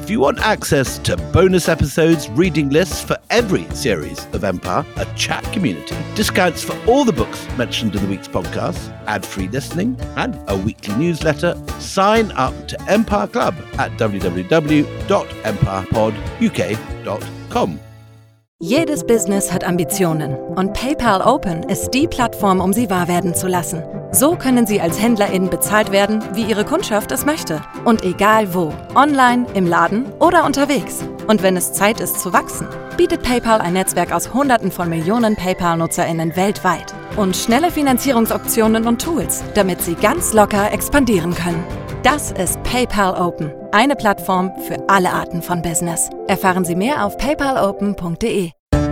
If you want access to bonus episodes, reading lists for every series of Empire, a chat community, discounts for all the books mentioned in the week's podcast, ad-free listening, and a weekly newsletter, sign up to Empire Club at www.empirepoduk.com. Jedes Business hat Ambitionen und PayPal Open ist die Plattform, um sie wahr werden zu lassen. So können Sie als HändlerInnen bezahlt werden, wie Ihre Kundschaft es möchte. Und egal wo, online, im Laden oder unterwegs. Und wenn es Zeit ist zu wachsen, bietet PayPal ein Netzwerk aus Hunderten von Millionen PayPal-NutzerInnen weltweit. Und schnelle Finanzierungsoptionen und Tools, damit Sie ganz locker expandieren können. Das ist PayPal Open, eine Plattform für alle Arten von Business. Erfahren Sie mehr auf paypalopen.de.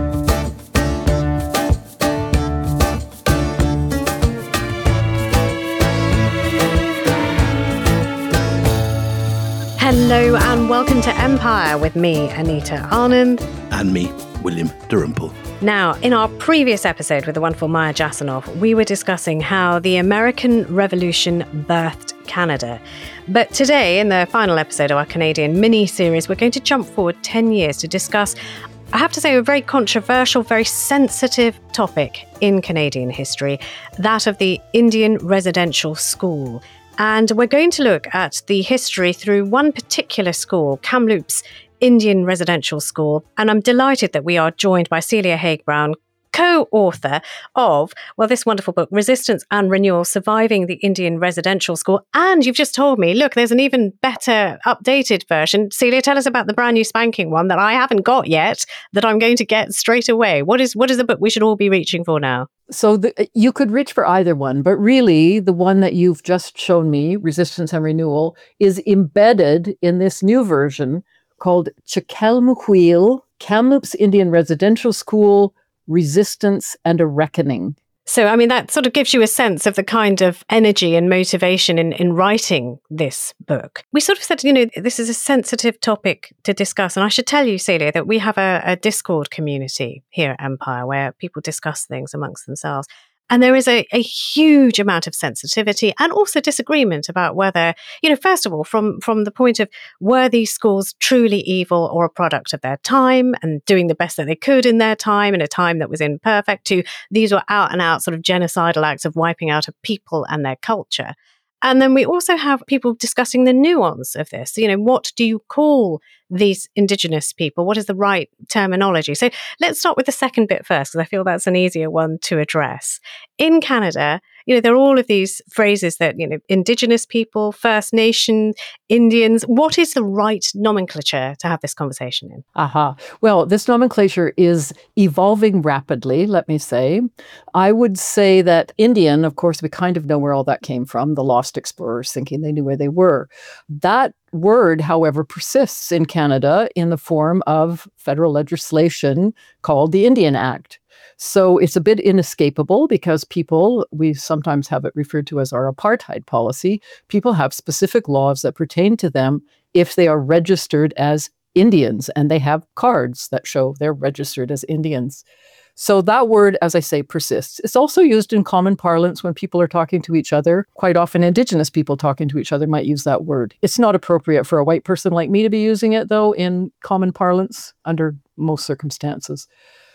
Hello and welcome to Empire with me, Anita Anand. And me, William Dalrymple. Now, in our previous episode with the wonderful Maya Jasanoff, we were discussing how the American Revolution birthed Canada. But today, in the final episode of our Canadian mini-series, we're going to jump forward 10 years to discuss, I have to say, a very controversial, very sensitive topic in Canadian history, that of the Indian Residential School. And we're going to look at the history through one particular school, Kamloops Indian Residential School. And I'm delighted that we are joined by Celia Haig-Brown, co-author of, well, this wonderful book, Resistance and Renewal, Surviving the Indian Residential School. And you've just told me, look, there's an even better updated version. Celia, tell us about the brand new spanking one that I haven't got yet, that I'm going to get straight away. What is the book we should all be reaching for now? So you could reach for either one, but really the one that you've just shown me, Resistance and Renewal, is embedded in this new version called Chikelmuquil, Kamloops Indian Residential School, Resistance and a Reckoning. So, I mean, that sort of gives you a sense of the kind of energy and motivation in writing this book. We sort of said, this is a sensitive topic to discuss. And I should tell you, Celia, that we have a Discord community here at Empire where people discuss things amongst themselves. And there is a huge amount of sensitivity and also disagreement about whether, first of all, from the point of were these schools truly evil or a product of their time and doing the best that they could in their time, in a time that was imperfect, to these were out and out sort of genocidal acts of wiping out a people and their culture. And then we also have people discussing the nuance of this. What do you call these Indigenous people? What is the right terminology? So let's start with the second bit first, because I feel that's an easier one to address. In Canada, there are all of these phrases that, Indigenous people, First Nation, Indians. What is the right nomenclature to have this conversation in? Well, this nomenclature is evolving rapidly, let me say. I would say that Indian, of course, we kind of know where all that came from, the lost explorers thinking they knew where they were. That word, however, persists in Canada in the form of federal legislation called the Indian Act. So it's a bit inescapable because we sometimes have it referred to as our apartheid policy. People have specific laws that pertain to them if they are registered as Indians, and they have cards that show they're registered as Indians. So that word, as I say, persists. It's also used in common parlance when people are talking to each other. Quite often, Indigenous people talking to each other might use that word. It's not appropriate for a white person like me to be using it, though, in common parlance under most circumstances.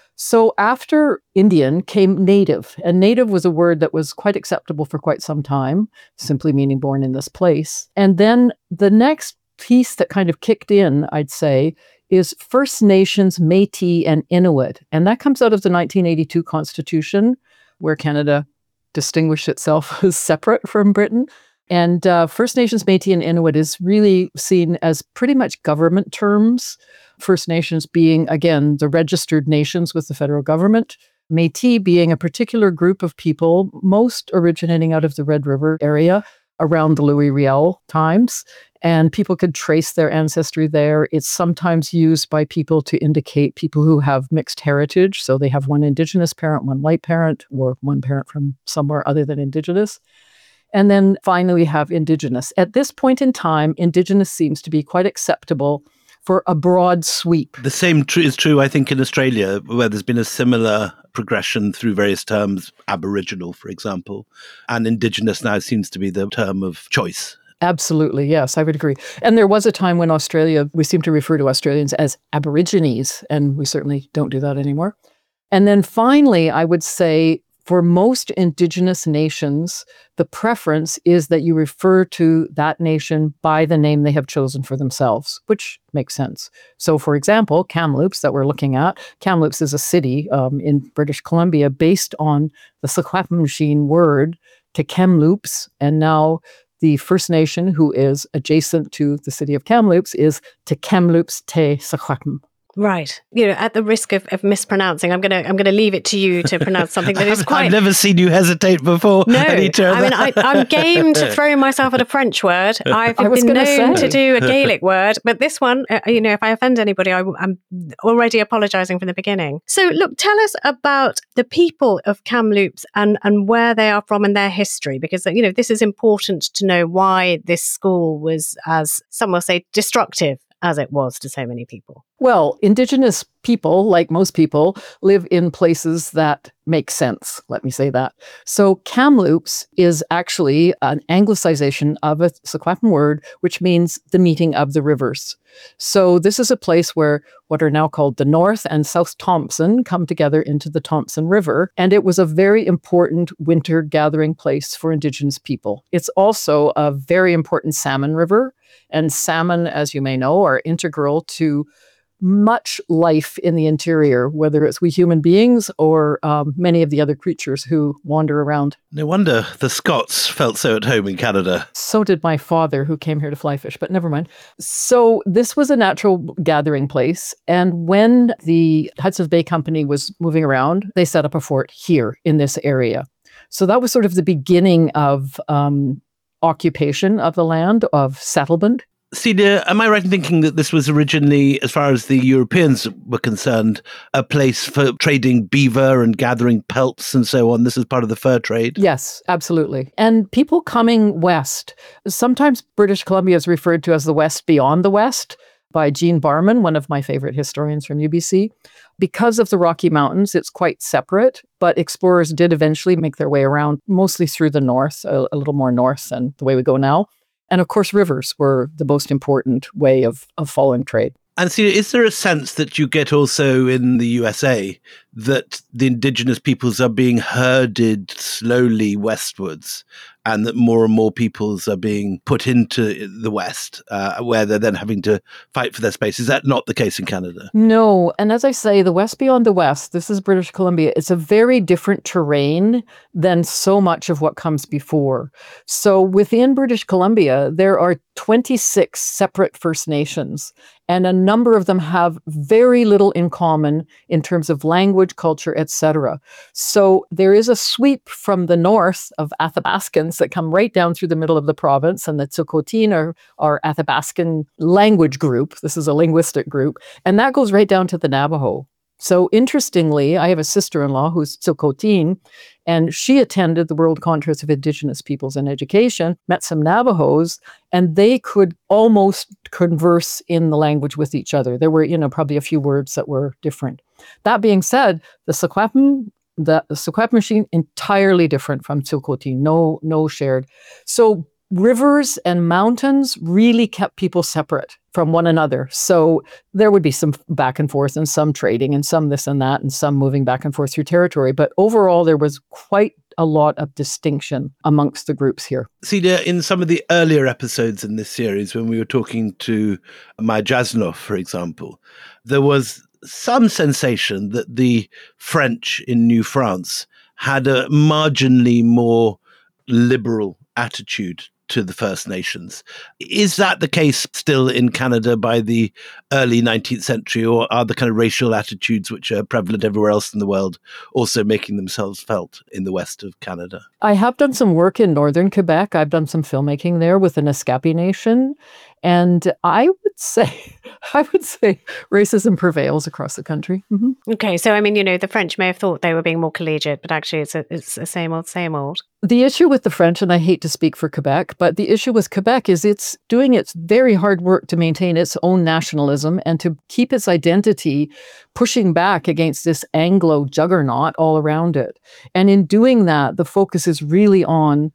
So after Indian came Native, and Native was a word that was quite acceptable for quite some time, simply meaning born in this place. And then the next piece that kind of kicked in, I'd say, is First Nations, Métis, and Inuit. And that comes out of the 1982 Constitution, where Canada distinguished itself as separate from Britain. And First Nations, Métis, and Inuit is really seen as pretty much government terms. First Nations being, again, the registered nations with the federal government. Métis being a particular group of people, most originating out of the Red River area around the Louis Riel times. And people could trace their ancestry there. It's sometimes used by people to indicate people who have mixed heritage. So they have one Indigenous parent, one white parent, or one parent from somewhere other than Indigenous. And then finally, we have Indigenous. At this point in time, Indigenous seems to be quite acceptable for a broad sweep. The same is true, I think, in Australia, where there's been a similar progression through various terms, Aboriginal, for example. And Indigenous now seems to be the term of choice. Absolutely, yes, I would agree. And there was a time when Australia, we seem to refer to Australians as Aborigines, and we certainly don't do that anymore. And then finally, I would say for most Indigenous nations, the preference is that you refer to that nation by the name they have chosen for themselves, which makes sense. So, for example, Kamloops that we're looking at, Kamloops is a city in British Columbia based on the Secwepemc word to Kamloops, and now the First Nation who is adjacent to the city of Kamloops is Te Kamloops Te Secwepemc. Right. At the risk of mispronouncing, I'm gonna leave it to you to pronounce something that is quite... I've never seen you hesitate before. No, I'm game to throw myself at a French word. I've been known to do a Gaelic word, but this one, if I offend anybody, I'm already apologising from the beginning. So look, tell us about the people of Kamloops and where they are from and their history, because, this is important to know why this school was, as some will say, destructive as it was to so many people. Well, Indigenous people, like most people, live in places that make sense. Let me say that. So Kamloops is actually an anglicization of a Secwepemc word, which means the meeting of the rivers. So this is a place where what are now called the North and South Thompson come together into the Thompson River. And it was a very important winter gathering place for Indigenous people. It's also a very important salmon river. And salmon, as you may know, are integral to much life in the interior, whether it's we human beings or many of the other creatures who wander around. No wonder the Scots felt so at home in Canada. So did my father, who came here to fly fish, but never mind. So this was a natural gathering place. And when the Hudson's Bay Company was moving around, they set up a fort here in this area. So that was sort of the beginning of occupation of the land, of settlement. Celia, am I right in thinking that this was originally, as far as the Europeans were concerned, a place for trading beaver and gathering pelts and so on? This is part of the fur trade? Yes, absolutely. And people coming west, sometimes British Columbia is referred to as the West beyond the West by Gene Barman, one of my favorite historians from UBC. Because of the Rocky Mountains, it's quite separate, but explorers did eventually make their way around, mostly through the north, a little more north than the way we go now. And of course, rivers were the most important way of following trade. And Celia, is there a sense that you get also in the USA that the Indigenous peoples are being herded slowly westwards and that more and more peoples are being put into the West, where they're then having to fight for their space? Is that not the case in Canada? No. And as I say, the West beyond the West, this is British Columbia. It's a very different terrain than so much of what comes before. So within British Columbia, there are 26 separate First Nations, and a number of them have very little in common in terms of language, culture, etc. So there is a sweep from the north of Athabascans that come right down through the middle of the province, and the Tsilhqot'in are Athabascan language group. This is a linguistic group, and that goes right down to the Navajo. So interestingly, I have a sister-in-law who's Tsilhqot'in, and she attended the World Congress of Indigenous Peoples and Education, met some Navajos, and they could almost converse in the language with each other. There were, probably a few words that were different. That being said, the Secwepemc machine entirely different from Tsilhqot'in, no shared. So rivers and mountains really kept people separate from one another. So there would be some back and forth and some trading and some this and that and some moving back and forth through territory. But overall, there was quite a lot of distinction amongst the groups here. Celia, in some of the earlier episodes in this series, when we were talking to Maya Jasnoff, for example, there was some sensation that the French in New France had a marginally more liberal attitude to the First Nations. Is that the case still in Canada by the early 19th century, or are the kind of racial attitudes which are prevalent everywhere else in the world also making themselves felt in the west of Canada? I have done some work in northern Quebec. I've done some filmmaking there with the Naskapi Nation. And I would say racism prevails across the country. Mm-hmm. Okay, so the French may have thought they were being more collegiate, but actually it's the same old. The issue with the French, and I hate to speak for Quebec, but the issue with Quebec is it's doing its very hard work to maintain its own nationalism and to keep its identity, pushing back against this Anglo juggernaut all around it. And in doing that, the focus is really on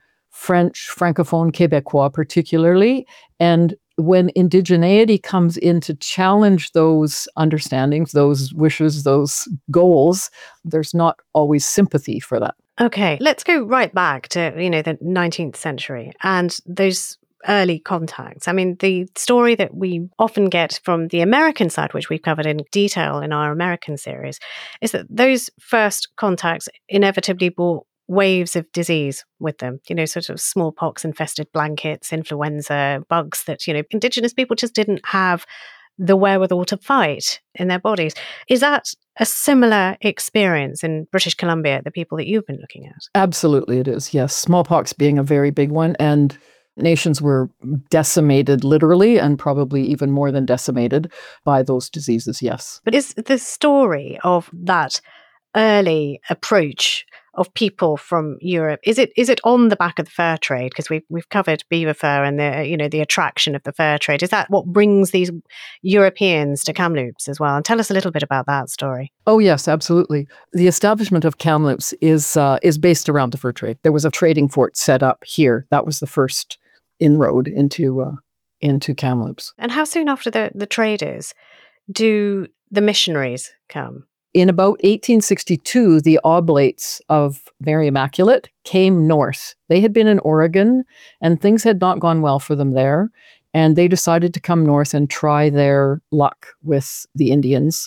French, Francophone, Québécois particularly. And when indigeneity comes in to challenge those understandings, those wishes, those goals, there's not always sympathy for that. Okay, let's go right back to, the 19th century and those early contacts. I mean, the story that we often get from the American side, which we've covered in detail in our American series, is that those first contacts inevitably brought waves of disease with them, sort of smallpox infested blankets, influenza, bugs that, Indigenous people just didn't have the wherewithal to fight in their bodies. Is that a similar experience in British Columbia, the people that you've been looking at? Absolutely it is, yes. Smallpox being a very big one, and nations were decimated literally and probably even more than decimated by those diseases, yes. But is the story of that early approach of people from Europe, is it on the back of the fur trade? Because we've covered beaver fur and the attraction of the fur trade. Is that what brings these Europeans to Kamloops as well? And tell us a little bit about that story. Oh yes, absolutely. The establishment of Kamloops is based around the fur trade. There was a trading fort set up here. That was the first inroad into Kamloops. And how soon after the traders do the missionaries come? In about 1862, the Oblates of Mary Immaculate came north. They had been in Oregon, and things had not gone well for them there. And they decided to come north and try their luck with the Indians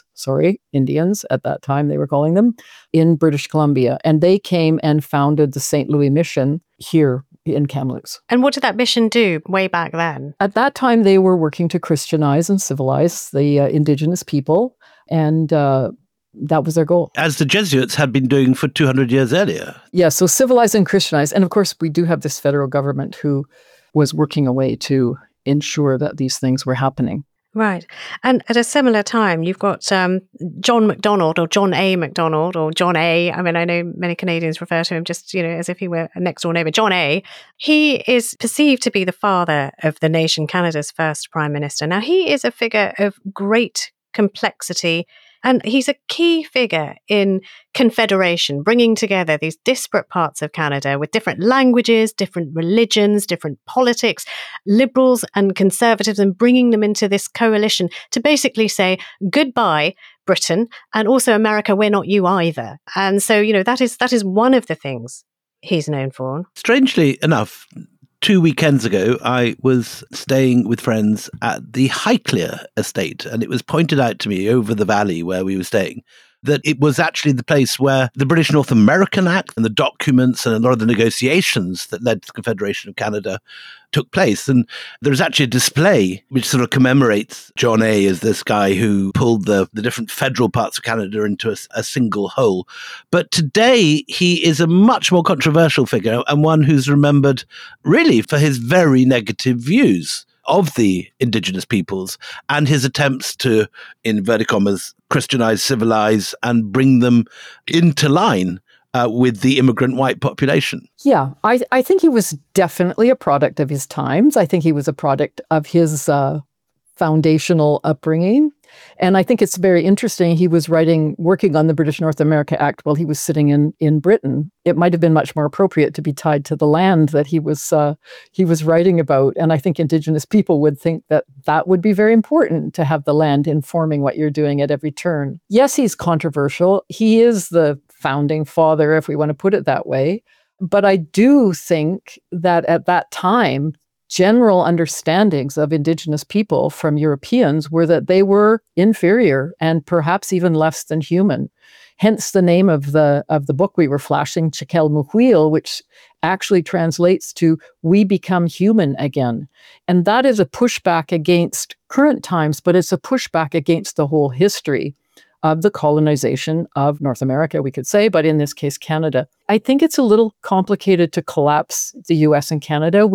at that time they were calling them, in British Columbia. And they came and founded the St. Louis Mission here in Kamloops. And what did that mission do way back then? At that time, they were working to Christianize and civilize the Indigenous people. And that was their goal. As the Jesuits had been doing for 200 years earlier. Yeah, so civilize and Christianize. And of course, we do have this federal government who was working away to ensure that these things were happening. Right. And at a similar time, you've got John MacDonald, or John A. MacDonald, or John A. I mean, I know many Canadians refer to him just, as if he were a next door neighbour. John A. He is perceived to be the father of the nation Canada's first Prime Minister. Now, he is a figure of great complexity, and he's a key figure in confederation, bringing together these disparate parts of Canada with different languages, different religions, different politics, liberals and conservatives, and bringing them into this coalition to basically say, goodbye, Britain, and also America, we're not you either. And so, that is one of the things he's known for. Strangely enough, 2 weekends ago, I was staying with friends at the Highclere estate, and it was pointed out to me over the valley where we were staying that it was actually the place where the British North American Act and the documents and a lot of the negotiations that led to the Confederation of Canada took place. And there's actually a display which sort of commemorates John A. as this guy who pulled the different federal parts of Canada into a single whole. But today, he is a much more controversial figure, and one who's remembered really for his very negative views of the Indigenous peoples and his attempts to, in inverted commas, Christianize, civilize, and bring them into line with the immigrant white population. Yeah, I think he was definitely a product of his times. I think he was a product of his foundational upbringing. And I think it's very interesting. He was working on the British North America Act while he was sitting in Britain. It might have been much more appropriate to be tied to the land that he was writing about. And I think Indigenous people would think that would be very important, to have the land informing what you're doing at every turn. Yes, he's controversial. He is the founding father, if we want to put it that way. But I do think that at that time, general understandings of Indigenous people from Europeans were that they were inferior and perhaps even less than human. Hence the name of the book we were flashing, Chikel Muhuil, which actually translates to "we become human again." And that is a pushback against current times, but it's a pushback against the whole history of the colonization of North America, we could say, but in this case, Canada. I think it's a little complicated to collapse the US and Canada.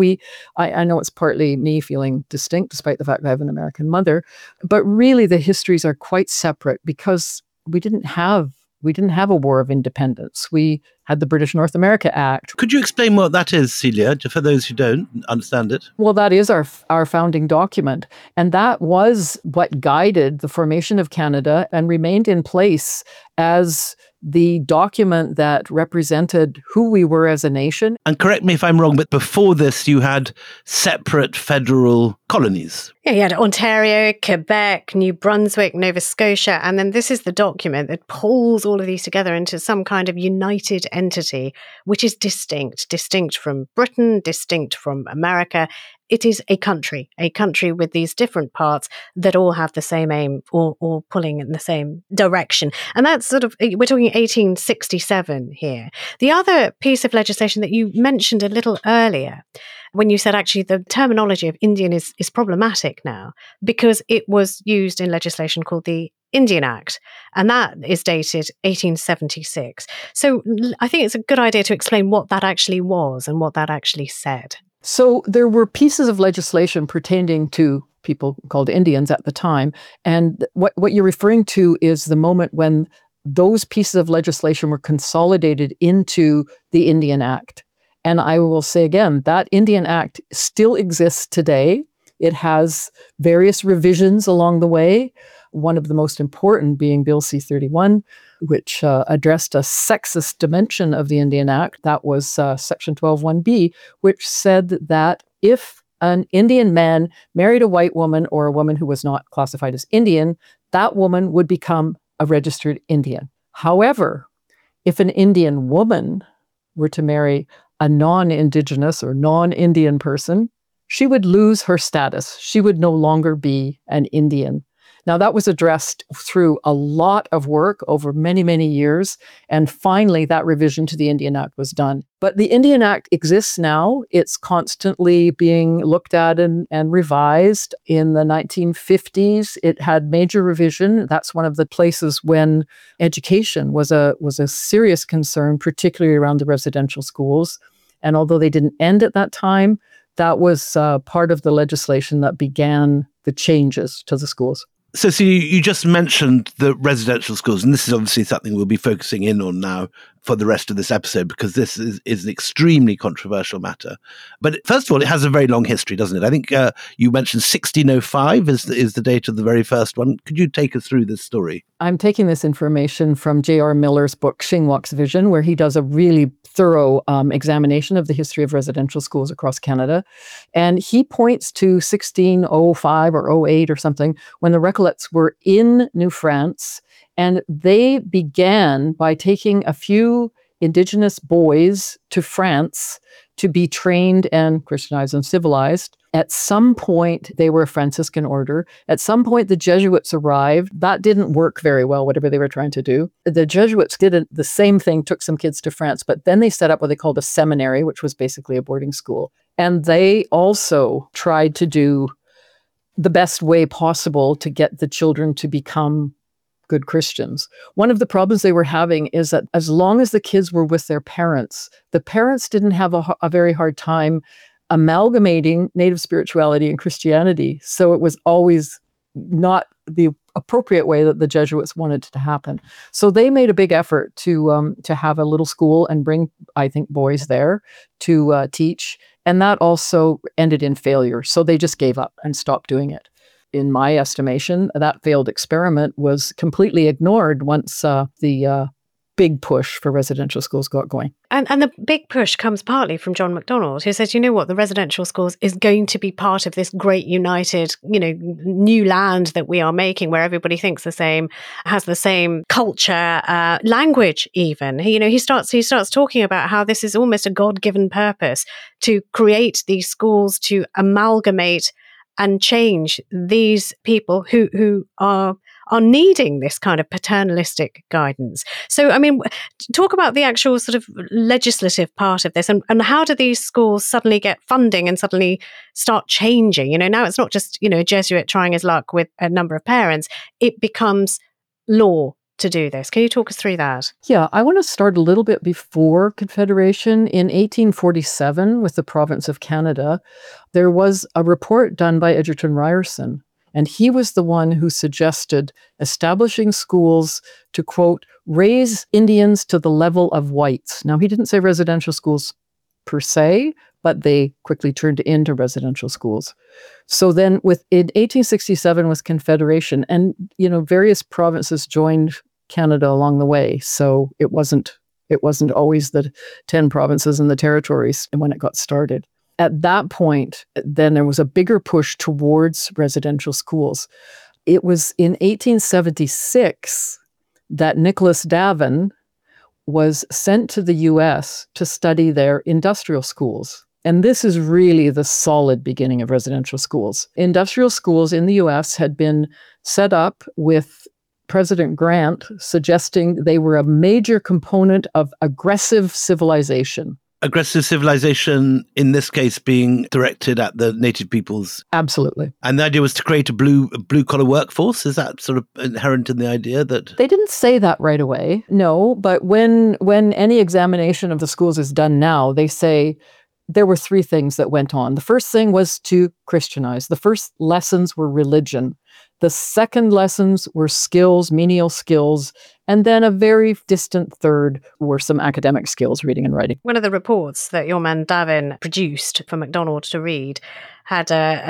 I know it's partly me feeling distinct, despite the fact that I have an American mother, but really the histories are quite separate because we didn't have a war of independence. We had the British North America Act. Could you explain what that is, Celia, for those who don't understand it? Well, that is our founding document. And that was what guided the formation of Canada and remained in place as the document that represented who we were as a nation. And correct me if I'm wrong, but before this, you had separate federal colonies. Yeah, you had Ontario, Quebec, New Brunswick, Nova Scotia, and then this is the document that pulls all of these together into some kind of united entity, which is distinct from Britain, distinct from America. It is a country with these different parts that all have the same aim or pulling in the same direction. And that's sort of, we're talking 1867 here. The other piece of legislation that you mentioned a little earlier, when you said actually the terminology of Indian is problematic now because it was used in legislation called the Indian Act, and that is dated 1876. So I think it's a good idea to explain what that actually was and what that actually said. So there were pieces of legislation pertaining to people called Indians at the time. And what you're referring to is the moment when those pieces of legislation were consolidated into the Indian Act. And I will say again, that Indian Act still exists today. It has various revisions along the way, one of the most important being Bill C-31, which addressed a sexist dimension of the Indian Act. That was Section 12(1)B, which said that if an Indian man married a white woman or a woman who was not classified as Indian, that woman would become a registered Indian. However, if an Indian woman were to marry a non-Indigenous or non-Indian person, she would lose her status. She would no longer be an Indian. Now, that was addressed through a lot of work over many, many years. And finally, that revision to the Indian Act was done. But the Indian Act exists now. It's constantly being looked at and revised. In the 1950s, it had major revision. That's one of the places when education was a serious concern, particularly around the residential schools. And although they didn't end at that time, that was part of the legislation that began the changes to the schools. So you just mentioned the residential schools, and this is obviously something we'll be focusing in on now for the rest of this episode, because this is an extremely controversial matter. But first of all, it has a very long history, doesn't it? I think you mentioned 1605 is the date of the very first one. Could you take us through this story? I'm taking this information from J.R. Miller's book, Shinwalk's Vision, where he does a really thorough examination of the history of residential schools across Canada. And he points to 1605 or 08 or something, when the Recollets were in New France. And they began by taking a few Indigenous boys to France to be trained and Christianized and civilized. At some point, they were a Franciscan order. At some point, the Jesuits arrived. That didn't work very well, whatever they were trying to do. The Jesuits did the same thing, took some kids to France, but then they set up what they called a seminary, which was basically a boarding school. And they also tried to do the best way possible to get the children to become good Christians. One of the problems they were having is that as long as the kids were with their parents, the parents didn't have a very hard time amalgamating Native spirituality and Christianity. So it was always not the appropriate way that the Jesuits wanted it to happen. So they made a big effort to have a little school and bring, I think, boys there to teach. And that also ended in failure. So they just gave up and stopped doing it. In my estimation, that failed experiment was completely ignored once the big push for residential schools got going. And the big push comes partly from John Macdonald, who says, you know what, the residential schools is going to be part of this great united, new land that we are making, where everybody thinks the same, has the same culture, language even. He starts talking about how this is almost a God-given purpose to create these schools, to amalgamate and change these people who are needing this kind of paternalistic guidance. So, talk about the actual sort of legislative part of this, and how do these schools suddenly get funding and suddenly start changing? Now it's not just, a Jesuit trying his luck with a number of parents. It becomes law to do this. Can you talk us through that? Yeah, I want to start a little bit before Confederation. In 1847, with the province of Canada, there was a report done by Egerton Ryerson, and he was the one who suggested establishing schools to, quote, raise Indians to the level of whites. Now, he didn't say residential schools per se, but they quickly turned into residential schools. So then in 1867 with Confederation, and various provinces joined Canada along the way. So it wasn't always the 10 provinces and the territories when it got started. At that point, then there was a bigger push towards residential schools. It was in 1876 that Nicholas Davin was sent to the US to study their industrial schools. And this is really the solid beginning of residential schools. Industrial schools in the US had been set up with President Grant suggesting they were a major component of aggressive civilization. Aggressive civilization, in this case, being directed at the native peoples. Absolutely. And the idea was to create a blue-collar workforce? Is that sort of inherent in the idea that... They didn't say that right away, no. But when any examination of the schools is done now, they say there were 3 things that went on. The first thing was to Christianize. The first lessons were religion. The second lessons were skills, menial skills, and then a very distant third were some academic skills, reading and writing. One of the reports that your man Davin produced for MacDonald to read had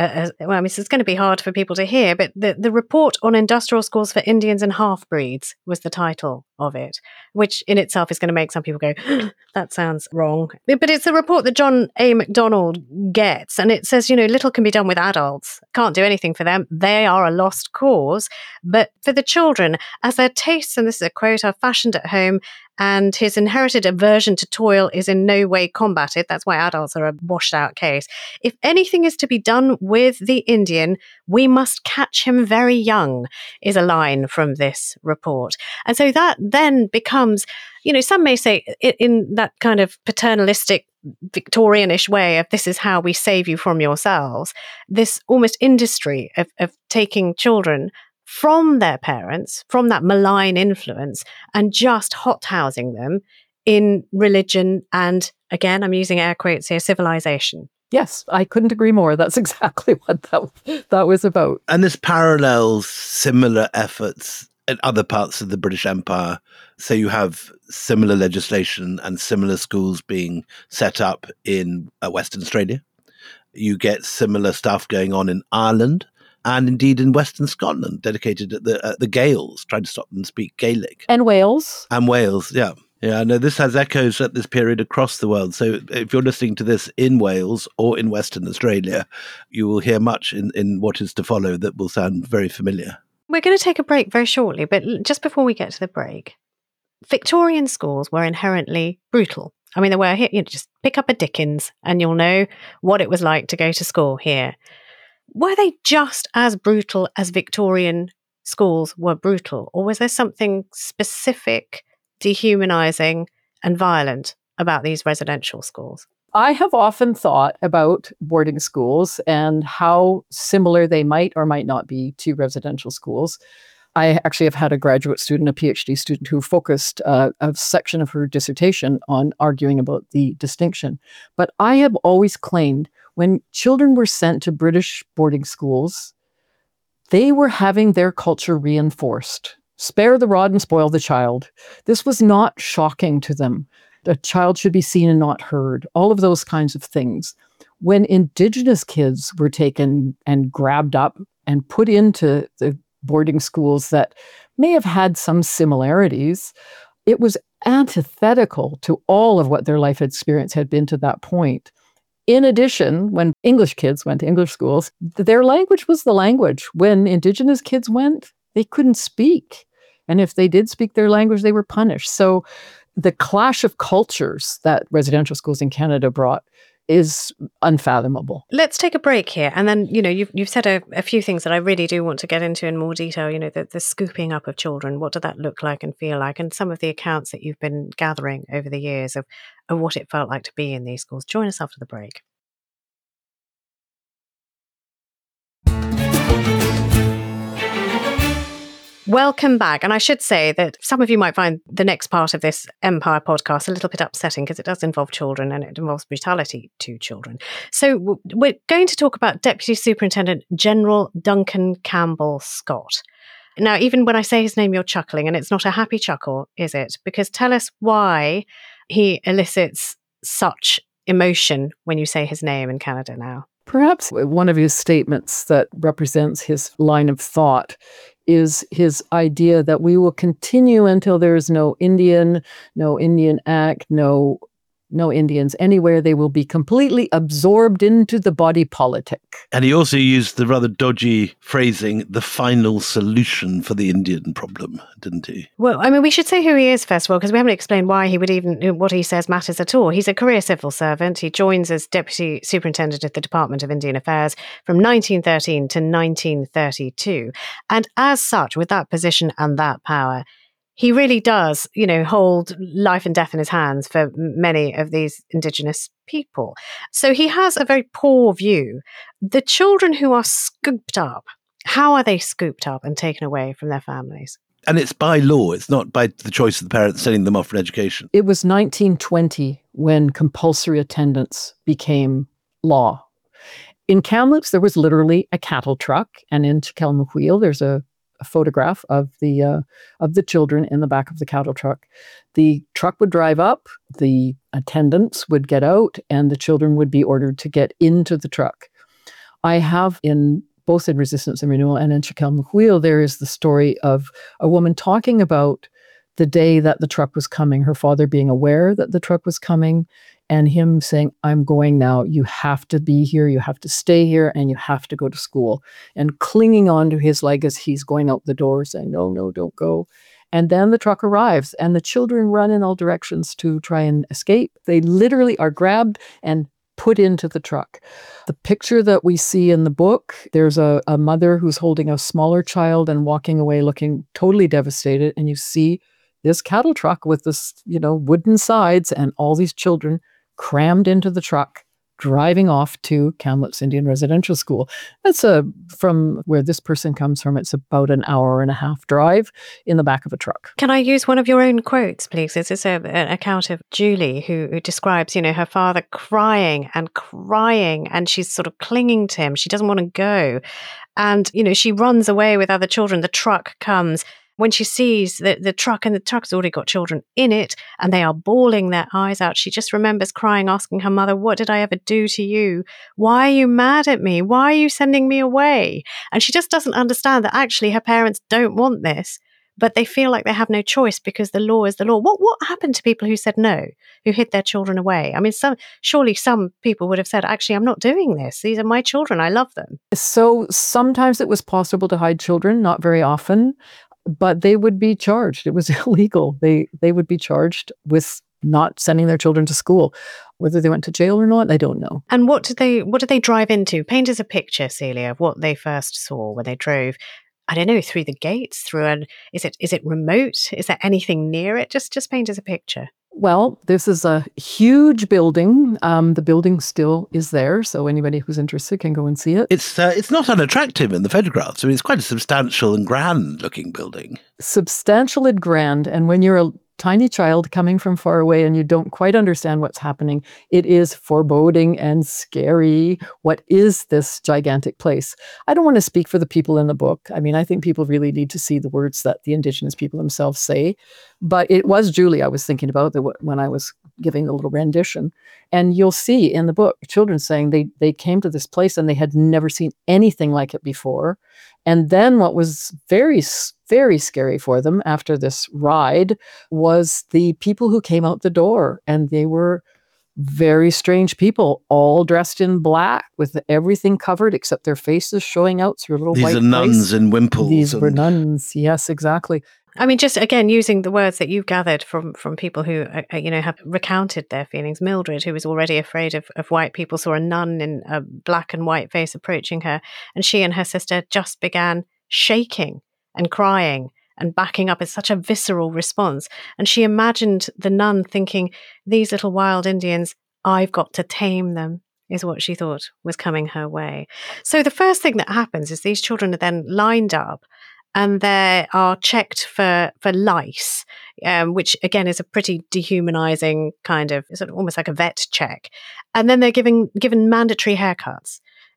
it's going to be hard for people to hear, but the report on industrial schools for Indians and half-breeds was the title of it, which in itself is going to make some people go, that sounds wrong. But it's a report that John A. MacDonald gets, and it says, little can be done with adults. Can't do anything for them. They are a lost cause. But for the children, as their tastes, and this is a quote, are fashioned at home, and his inherited aversion to toil is in no way combated. That's why adults are a washed out case. If anything is to be done with the Indian, we must catch him very young, is a line from this report. And so that then becomes, some may say in that kind of paternalistic Victorianish way of this is how we save you from yourselves, this almost industry of taking children from their parents, from that malign influence, and just hothousing them in religion and, again, I'm using air quotes here, civilization. Yes, I couldn't agree more. That's exactly what that was about. And this parallels similar efforts in other parts of the British Empire. So you have similar legislation and similar schools being set up in Western Australia. You get similar stuff going on in Ireland. And indeed in Western Scotland, dedicated at the Gaels, trying to stop them speak Gaelic. And Wales. And Wales, yeah. Yeah, no, this has echoes at this period across the world. So if you're listening to this in Wales or in Western Australia, you will hear much in what is to follow that will sound very familiar. We're going to take a break very shortly, but just before we get to the break, Victorian schools were inherently brutal. I mean, they were here, just pick up a Dickens and you'll know what it was like to go to school here. Were they just as brutal as Victorian schools were brutal? Or was there something specific, dehumanizing and violent about these residential schools? I have often thought about boarding schools and how similar they might or might not be to residential schools. I actually have had a graduate student, a PhD student, who focused a section of her dissertation on arguing about the distinction. But I have always claimed when children were sent to British boarding schools, they were having their culture reinforced. Spare the rod and spoil the child. This was not shocking to them. A child should be seen and not heard. All of those kinds of things. When Indigenous kids were taken and grabbed up and put into the boarding schools that may have had some similarities, it was antithetical to all of what their life experience had been to that point. In addition, when English kids went to English schools, their language was the language. When Indigenous kids went, they couldn't speak. And if they did speak their language, they were punished. So the clash of cultures that residential schools in Canada brought is unfathomable. Let's take a break here. And then, you've said a few things that I really do want to get into in more detail. The scooping up of children. What did that look like and feel like? And some of the accounts that you've been gathering over the years of what it felt like to be in these schools. Join us after the break. Welcome back. And I should say that some of you might find the next part of this Empire podcast a little bit upsetting because it does involve children and it involves brutality to children. So we're going to talk about Deputy Superintendent General Duncan Campbell Scott. Now, even when I say his name, you're chuckling, and it's not a happy chuckle, is it? Because tell us why he elicits such emotion when you say his name in Canada now. Perhaps one of his statements that represents his line of thought is his idea that we will continue until there is no Indian Act, no Indians anywhere. They will be completely absorbed into the body politic. And he also used the rather dodgy phrasing, the final solution for the Indian problem, didn't he? Well, I mean, we should say who he is, first of all, because we haven't explained why he would even, what he says matters at all. He's a career civil servant. He joins as Deputy Superintendent of the Department of Indian Affairs from 1913 to 1932. And as such, with that position and that power, he really does, hold life and death in his hands for many of these Indigenous people. So he has a very poor view. The children who are scooped up, how are they scooped up and taken away from their families? And it's by law. It's not by the choice of the parents sending them off for education. It was 1920 when compulsory attendance became law. In Kamloops, there was literally a cattle truck, and in Chikelmuhuil, there's a photograph of the children in the back of the cattle truck. The truck would drive up, the attendants would get out, and the children would be ordered to get into the truck. I have both in Resistance and Renewal and in Chikelmuhuil, there is the story of a woman talking about the day that the truck was coming, her father being aware that the truck was coming, and him saying, I'm going now. You have to be here. You have to stay here, and you have to go to school. And clinging on to his leg as he's going out the door, saying, no, don't go. And then the truck arrives, and the children run in all directions to try and escape. They literally are grabbed and put into the truck. The picture that we see in the book, there's a mother who's holding a smaller child and walking away looking totally devastated. And you see this cattle truck with this, wooden sides and all these children crammed into the truck, driving off to Kamloops Indian Residential School. That's from where this person comes from, it's about an hour and a half drive in the back of a truck. Can I use one of your own quotes, please? This is an account of Julie who describes, her father crying, and she's sort of clinging to him. She doesn't want to go. And, she runs away with other children. The truck comes. When she sees the truck, and the truck's already got children in it, and they are bawling their eyes out, she just remembers crying, asking her mother, what did I ever do to you? Why are you mad at me? Why are you sending me away? And she just doesn't understand that actually her parents don't want this, but they feel like they have no choice because the law is the law. What happened to people who said no, who hid their children away? I mean, surely some people would have said, actually, I'm not doing this. These are my children. I love them. So sometimes it was possible to hide children, not very often. But they would be charged. It was illegal. They would be charged with not sending their children to school. Whether they went to jail or not, I don't know. And what did they drive into? Paint us a picture, Celia, of what they first saw when they drove. I don't know, through the gates, is it remote? Is there anything near it? Just paint us a picture. Well, this is a huge building. The building still is there, so anybody who's interested can go and see it. It's not unattractive in the photographs. I mean, it's quite a substantial and grand-looking building. Substantial and grand, and when you're a tiny child coming from far away and you don't quite understand what's happening, it is foreboding and scary. What is this gigantic place? I don't want to speak for the people in the book. I mean, I think people really need to see the words that the Indigenous people themselves say. But it was Julie I was thinking about when I was giving a little rendition. And you'll see in the book, children saying they came to this place and they had never seen anything like it before. And then what was very, very scary for them after this ride was the people who came out the door. And they were very strange people, all dressed in black with everything covered except their faces showing out through a little white These are nuns in wimples. These were nuns. Yes, exactly. I mean, just again, using the words that you've gathered from people who, have recounted their feelings. Mildred, who was already afraid of white people, saw a nun in a black and white face approaching her. And she and her sister just began shaking and crying and backing up. It's such a visceral response. And she imagined the nun thinking, these little wild Indians, I've got to tame them, is what she thought was coming her way. So the first thing that happens is these children are then lined up, and they are checked for lice, which again is a pretty dehumanizing kind of, sort of almost like a vet check. And then they're given mandatory haircuts.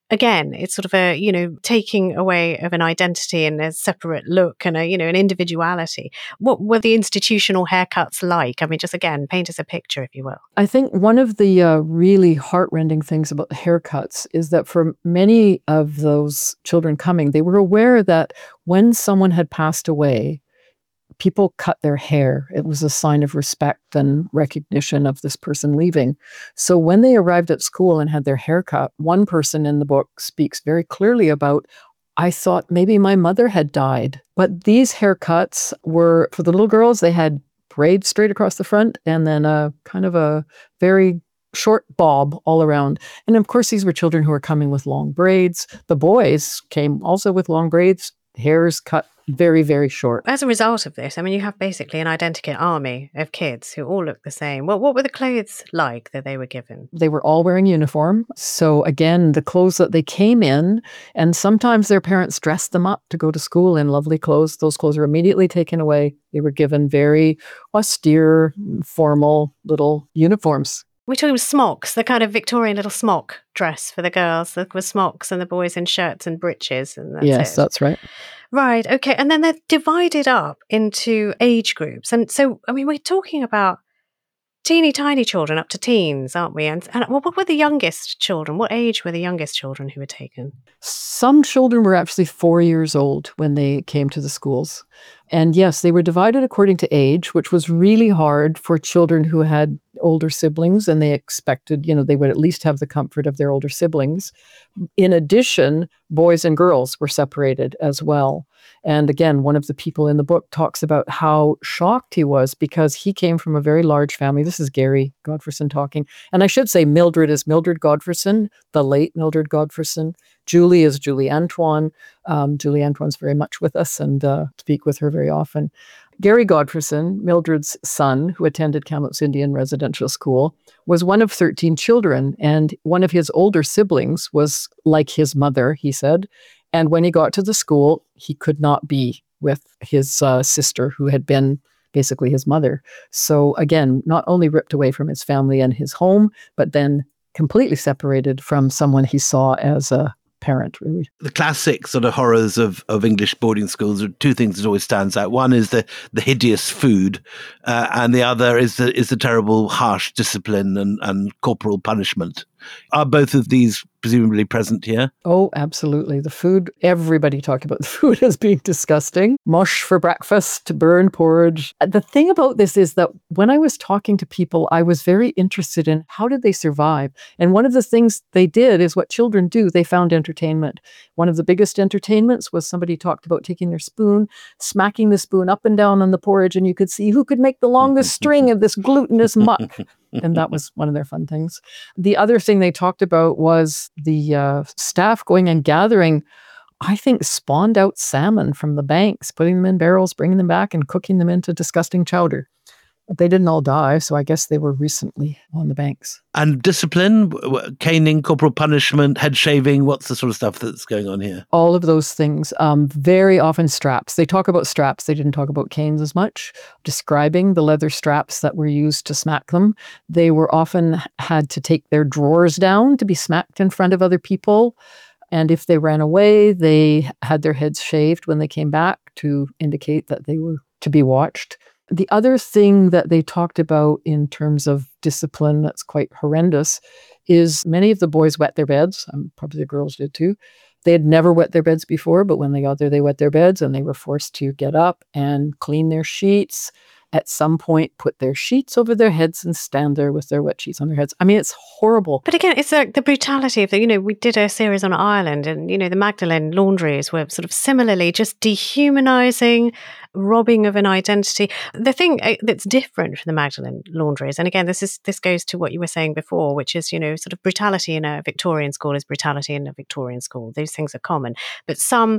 again, it's sort of a, taking away of an identity and a separate look and an individuality. What were the institutional haircuts like? I mean, just again, paint us a picture, if you will. I think one of the really heartrending things about the haircuts is that for many of those children coming, they were aware that when someone had passed away, people cut their hair. It was a sign of respect and recognition of this person leaving. So when they arrived at school and had their hair cut, one person in the book speaks very clearly about, I thought maybe my mother had died. But these haircuts were, for the little girls, they had braids straight across the front and then a kind of a very short bob all around. And of course, these were children who were coming with long braids. The boys came also with long braids, hairs cut very, very short. As a result of this, I mean, you have basically an identikit army of kids who all look the same. Well, what were the clothes like that they were given? They were all wearing uniform. So again, the clothes that they came in, and sometimes their parents dressed them up to go to school in lovely clothes. Those clothes were immediately taken away. They were given very austere, formal little uniforms. We're talking smocks, the kind of Victorian little smock dress for the girls. There were smocks and the boys in shirts and breeches. And yes, that's right. Right. Okay. And then they're divided up into age groups. And so, I mean, we're talking about teeny tiny children up to teens, aren't we? And what were the youngest children? What age were the youngest children who were taken? Some children were actually 4 years old when they came to the schools. And yes, they were divided according to age, which was really hard for children who had older siblings, and they expected, they would at least have the comfort of their older siblings. In addition, boys and girls were separated as well. And again, one of the people in the book talks about how shocked he was because he came from a very large family. This is Gary Godferson talking. And I should say Mildred is Mildred Godferson, the late Mildred Godferson. Julie is Julie Antoine. Julie Antoine's very much with us and speak with her very often. Gary Godferson, Mildred's son, who attended Kamloops Indian Residential School, was one of 13 children. And one of his older siblings was like his mother, he said. And when he got to the school, he could not be with his sister, who had been basically his mother. So again, not only ripped away from his family and his home, but then completely separated from someone he saw as a parent, really. The classic sort of horrors of English boarding schools are two things that always stands out. One is the hideous food, and the other is the terrible harsh discipline and corporal punishment. Are both of these presumably present here? Oh, absolutely. The food, everybody talked about the food as being disgusting. Mush for breakfast, burn porridge. The thing about this is that when I was talking to people, I was very interested in how did they survive? And one of the things they did is what children do. They found entertainment. One of the biggest entertainments was somebody talked about taking their spoon, smacking the spoon up and down on the porridge, and you could see who could make the longest string of this glutinous muck. And that was one of their fun things. The other thing they talked about was the staff going and gathering, I think, spawned out salmon from the banks, putting them in barrels, bringing them back and cooking them into disgusting chowder. But they didn't all die, so I guess they were recently on the banks. And discipline, caning, corporal punishment, head shaving, what's the sort of stuff that's going on here? All of those things. Very often straps. They talk about straps. They didn't talk about canes as much. Describing the leather straps that were used to smack them. They were often had to take their drawers down to be smacked in front of other people. And if they ran away, they had their heads shaved when they came back to indicate that they were to be watched. The other thing that they talked about in terms of discipline that's quite horrendous is many of the boys wet their beds. Probably the girls did too. They had never wet their beds before, but when they got there, they wet their beds and they were forced to get up and clean their sheets. At some point, put their sheets over their heads and stand there with their wet sheets on their heads. I mean, it's horrible. But again, it's like the brutality of we did a series on Ireland and, the Magdalen laundries were sort of similarly just dehumanizing, robbing of an identity. The thing that's different from the Magdalen laundries, and again, this goes to what you were saying before, which is, sort of brutality in a Victorian school is brutality in a Victorian school. Those things are common. But some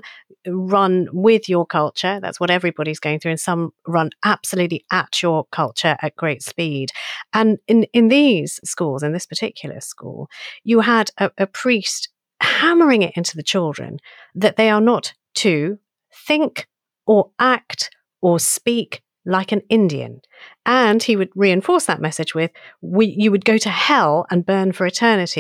run with your culture. That's what everybody's going through. And some run absolutely at your culture at great speed. And in these schools, in this particular school, you had a priest hammering it into the children that they are not to think or act or speak like an Indian. And he would reinforce that message with, you would go to hell and burn for eternity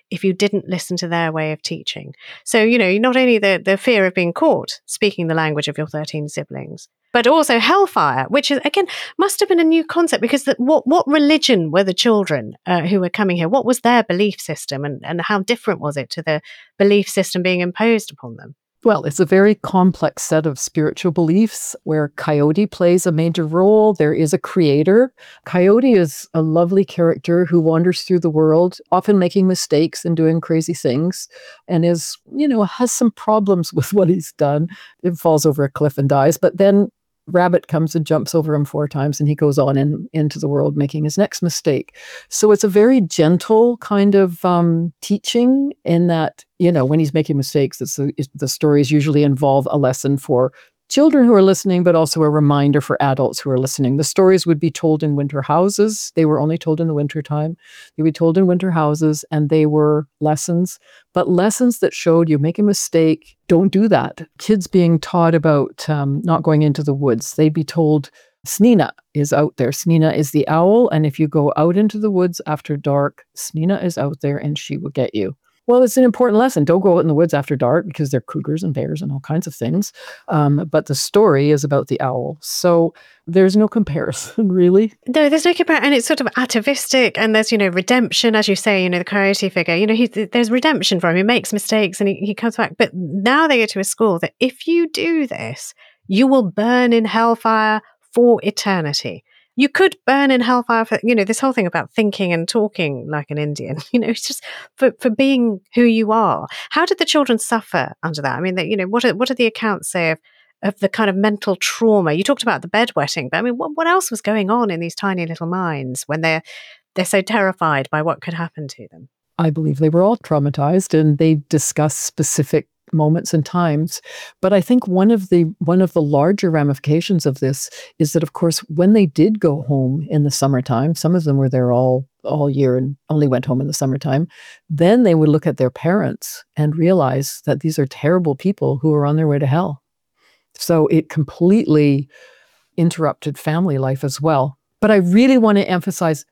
if you didn't listen to their way of teaching. So, not only the fear of being caught speaking the language of your 13 siblings, but also hellfire, which is, again, must have been a new concept, because what religion were the children who were coming here? What was their belief system, and how different was it to the belief system being imposed upon them? Well, it's a very complex set of spiritual beliefs where Coyote plays a major role. There is a creator. Coyote is a lovely character who wanders through the world, often making mistakes and doing crazy things, and is, has some problems with what he's done. It falls over a cliff and dies. But then Rabbit comes and jumps over him 4 times, and he goes on into the world making his next mistake. So it's a very gentle kind of teaching in that, when he's making mistakes, the stories usually involve a lesson for children who are listening, but also a reminder for adults who are listening. The stories would be told in winter houses. They were only told in the wintertime. They would be told in winter houses, and they were lessons, but lessons that showed you make a mistake, don't do that. Kids being taught about not going into the woods. They'd be told, Snina is out there. Snina is the owl, and if you go out into the woods after dark, Snina is out there and she will get you. Well, it's an important lesson. Don't go out in the woods after dark because there are cougars and bears and all kinds of things. But the story is about the owl. So there's no comparison, really. No, there's no comparison. And it's sort of atavistic. And there's, redemption, as you say, the Coyote figure. There's redemption for him. He makes mistakes and he comes back. But now they go to a school that if you do this, you will burn in hellfire for eternity. You could burn in hellfire for, this whole thing about thinking and talking like an Indian, it's just for being who you are. How did the children suffer under that? I mean, what do the accounts say of the kind of mental trauma? You talked about the bedwetting, but I mean, what else was going on in these tiny little minds when they're so terrified by what could happen to them? I believe they were all traumatized, and they discuss specific moments and times. But I think one of the larger ramifications of this is that, of course, when they did go home in the summertime, some of them were there all year and only went home in the summertime, then they would look at their parents and realize that these are terrible people who are on their way to hell. So it completely interrupted family life as well. But I really want to emphasize,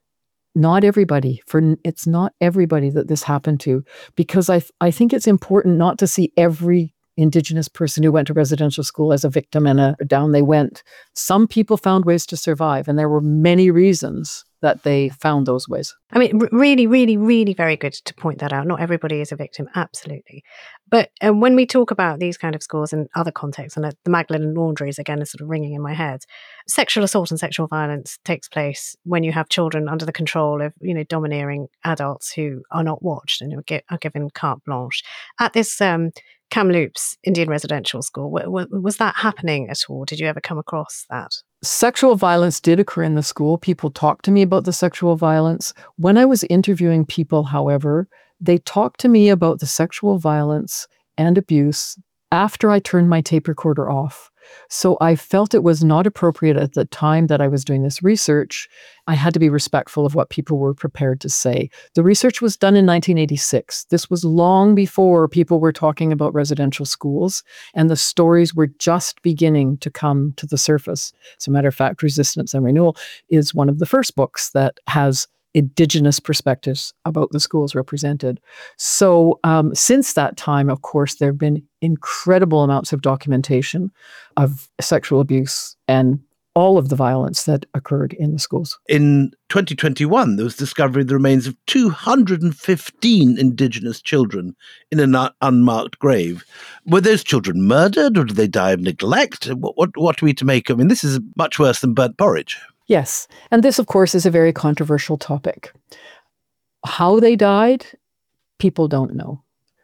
it's not everybody that this happened to, because I think it's important not to see every Indigenous person who went to residential school as a victim and down they went. Some people found ways to survive, and there were many reasons that they found those ways. I mean, really, really, really very good to point that out. Not everybody is a victim, absolutely. But when we talk about these kind of schools in other contexts, and the Magdalen laundries, again, is sort of ringing in my head, sexual assault and sexual violence takes place when you have children under the control of, domineering adults who are not watched and are given carte blanche. At this Kamloops Indian residential school, was that happening at all? Did you ever come across that? Sexual violence did occur in the school. People talked to me about the sexual violence. When I was interviewing people, however, they talked to me about the sexual violence and abuse after I turned my tape recorder off. So I felt it was not appropriate at the time that I was doing this research. I had to be respectful of what people were prepared to say. The research was done in 1986. This was long before people were talking about residential schools, and the stories were just beginning to come to the surface. As a matter of fact, Resistance and Renewal is one of the first books that has Indigenous perspectives about the schools represented. So since that time, of course, there have been incredible amounts of documentation of sexual abuse and all of the violence that occurred in the schools. In 2021, there was discovery of the remains of 215 Indigenous children in an unmarked grave. Were those children murdered, or did they die of neglect? What are we to make? I mean, this is much worse than burnt porridge. Yes. And this, of course, is a very controversial topic. How they died, people don't know.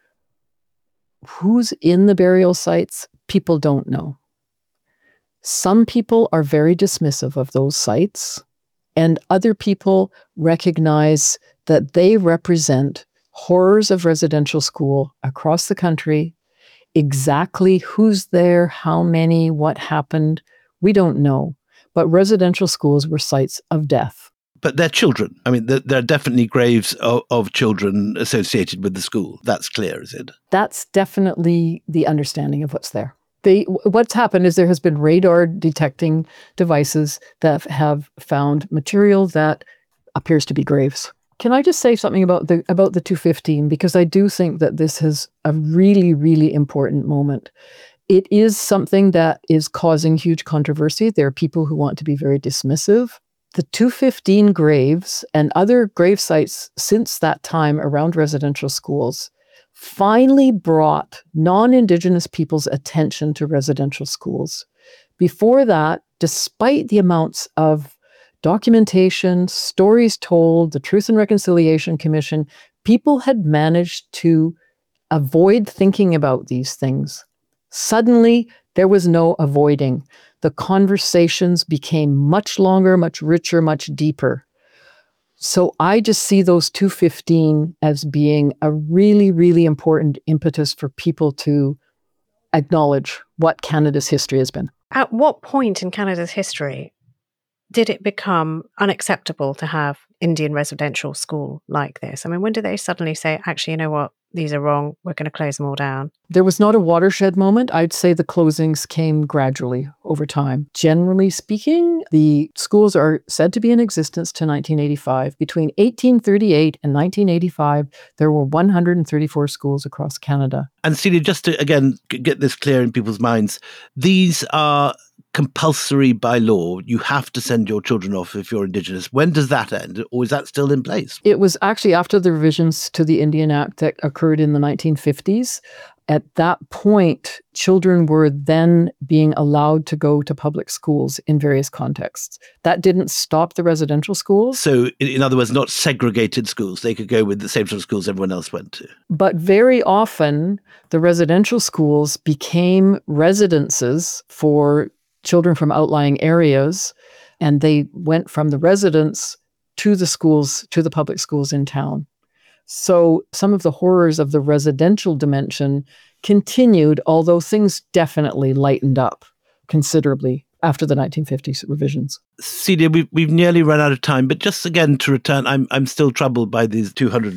Who's in the burial sites, people don't know. Some people are very dismissive of those sites, and other people recognize that they represent horrors of residential school across the country. Exactly who's there, how many, what happened, we don't know. But residential schools were sites of death. But they're children. I mean, there are definitely graves of children associated with the school. That's clear, is it? That's definitely the understanding of what's there. What's happened is there has been radar detecting devices that have found material that appears to be graves. Can I just say something about the 215? Because I do think that this is a really, really important moment. It is something that is causing huge controversy. There are people who want to be very dismissive. The 215 graves and other grave sites since that time around residential schools finally brought non-Indigenous people's attention to residential schools. Before that, despite the amounts of documentation, stories told, the Truth and Reconciliation Commission, people had managed to avoid thinking about these things. Suddenly, there was no avoiding. The conversations became much longer, much richer, much deeper. So I just see those 215 as being a really, really important impetus for people to acknowledge what Canada's history has been. At what point in Canada's history did it become unacceptable to have Indian residential school like this? I mean, when did they suddenly say, actually, you know what, these are wrong, we're going to close them all down? There was not a watershed moment. I'd say the closings came gradually over time. Generally speaking, the schools are said to be in existence to 1985. Between 1838 and 1985, there were 134 schools across Canada. And Celia, just to, again, get this clear in people's minds, these are compulsory by law. You have to send your children off if you're Indigenous. When does that end? Or is that still in place? It was actually after the revisions to the Indian Act that occurred in the 1950s. At that point, children were then being allowed to go to public schools in various contexts. That didn't stop the residential schools. So, in other words, not segregated schools. They could go with the same sort of schools everyone else went to. But very often, the residential schools became residences for children from outlying areas, and they went from the residence to the schools, to the public schools in town. So some of the horrors of the residential dimension continued, although things definitely lightened up considerably after the 1950s revisions. Celia, we've nearly run out of time, but just again to return, I'm still troubled by these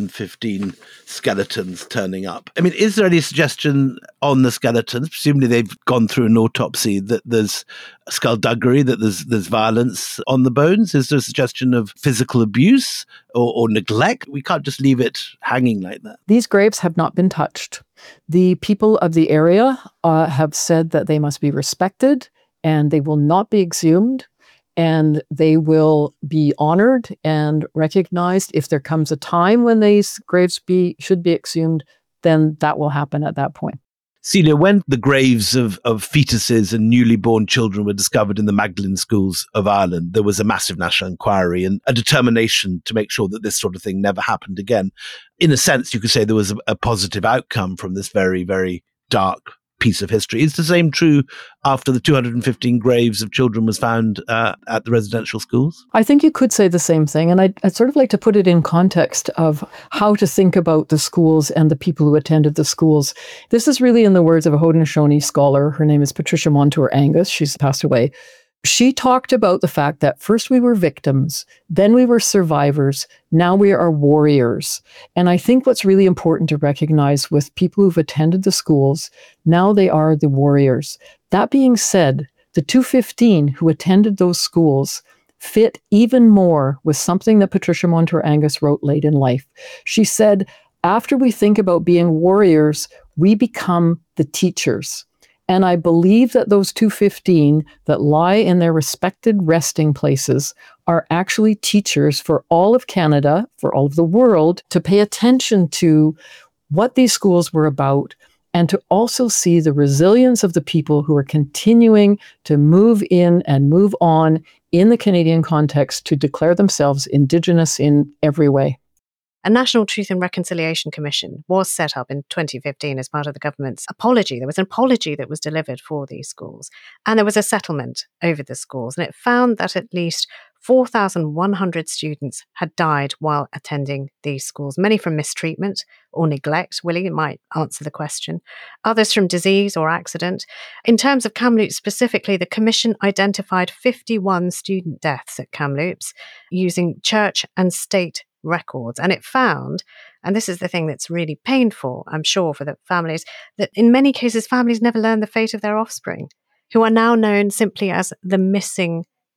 215 skeletons turning up. I mean, is there any suggestion on the skeletons? Presumably they've gone through an autopsy, that there's skullduggery, that there's violence on the bones? Is there a suggestion of physical abuse or neglect? We can't just leave it hanging like that. These graves have not been touched. The people of the area have said that they must be respected, and they will not be exhumed, and they will be honored and recognized. If there comes a time when these graves should be exhumed, then that will happen at that point. Celia, when the graves of fetuses and newly born children were discovered in the Magdalen schools of Ireland, there was a massive national inquiry and a determination to make sure that this sort of thing never happened again. In a sense, you could say there was a positive outcome from this very, very dark piece of history. Is the same true after the 215 graves of children was found at the residential schools? I think you could say the same thing. And I'd sort of like to put it in context of how to think about the schools and the people who attended the schools. This is really in the words of a Haudenosaunee scholar. Her name is Patricia Montour Angus. She's passed away. She talked about the fact that first we were victims, then we were survivors, now we are warriors. And I think what's really important to recognize with people who've attended the schools, now they are the warriors. That being said, the 215 who attended those schools fit even more with something that Patricia Montour Angus wrote late in life. She said, after we think about being warriors, we become the teachers. And I believe that those 215 that lie in their respected resting places are actually teachers for all of Canada, for all of the world, to pay attention to what these schools were about and to also see the resilience of the people who are continuing to move in and move on in the Canadian context to declare themselves Indigenous in every way. A National Truth and Reconciliation Commission was set up in 2015 as part of the government's apology. There was an apology that was delivered for these schools, and there was a settlement over the schools, and it found that at least 4,100 students had died while attending these schools, many from mistreatment or neglect. Willie, you might answer the question. Others from disease or accident. In terms of Kamloops specifically, the Commission identified 51 student deaths at Kamloops using church and state records. And it found, and this is the thing that's really painful, I'm sure, for the families, that in many cases, families never learn the fate of their offspring, who are now known simply as the missing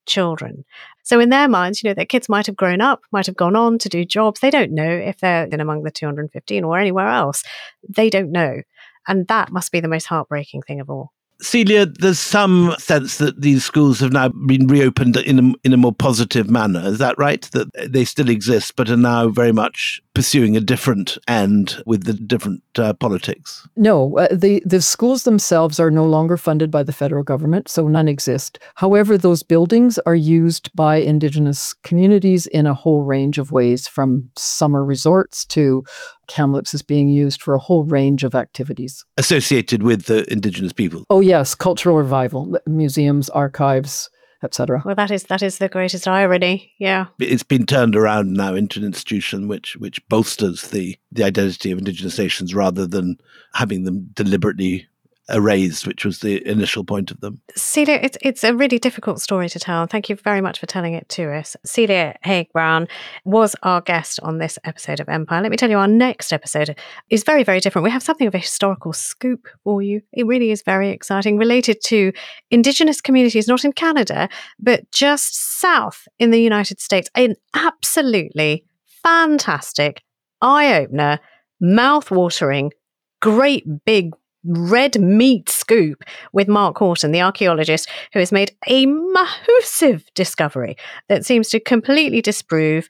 children. So in their minds, their kids might have grown up, might have gone on to do jobs. They don't know if they're in among the 215 or anywhere else. They don't know. And that must be the most heartbreaking thing of all. Celia, there's some sense that these schools have now been reopened in a more positive manner. Is that right? That they still exist, but are now very much pursuing a different end with the different politics? No, the schools themselves are no longer funded by the federal government, so none exist. However, those buildings are used by Indigenous communities in a whole range of ways, from summer resorts to Kamloops is being used for a whole range of activities. Associated with the Indigenous people? Oh yes, cultural revival, museums, archives, etc. Well, that is the greatest irony, yeah. It's been turned around now into an institution which bolsters the identity of Indigenous nations rather than having them deliberately erased, which was the initial point of them. Celia, it's a really difficult story to tell, and thank you very much for telling it to us. Celia Haig-Brown was our guest on this episode of Empire. Let me tell you, our next episode is very, very different. We have something of a historical scoop for you. It really is very exciting, related to Indigenous communities, not in Canada, but just south in the United States. An absolutely fantastic, eye-opener, mouth-watering, great big red meat scoop with Mark Horton, the archaeologist who has made a massive discovery that seems to completely disprove,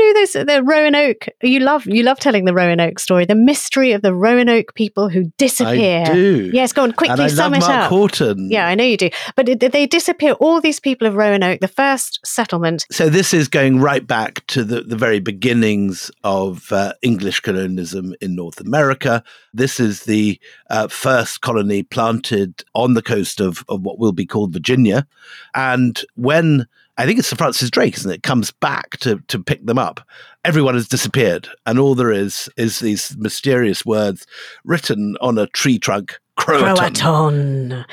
the Roanoke. You love telling the Roanoke story, the mystery of the Roanoke people who disappear. I do. Yes, go on, quickly sum it up. And I love Mark Horton. Yeah, I know you do. But they disappear, all these people of Roanoke, the first settlement. So this is going right back to the very beginnings of English colonialism in North America. This is the first colony planted on the coast of what will be called Virginia. And when, I think it's Sir Francis Drake, isn't it, comes back to pick them up, everyone has disappeared. And all there is these mysterious words written on a tree trunk, Croatan.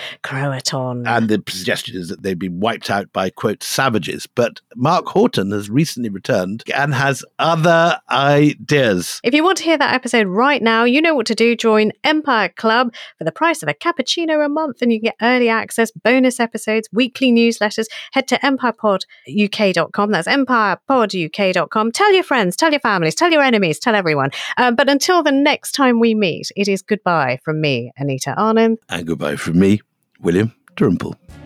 And the suggestion is that they've been wiped out by, quote, savages. But Mark Horton has recently returned and has other ideas. If you want to hear that episode right now, you know what to do. Join Empire Club for the price of a cappuccino a month, and you can get early access, bonus episodes, weekly newsletters. Head to empirepoduk.com. That's empirepoduk.com. Tell your friends, tell your families, tell your enemies, tell everyone. But until the next time we meet, it is goodbye from me, Anita Arnhem. And goodbye from me, William Dalrymple.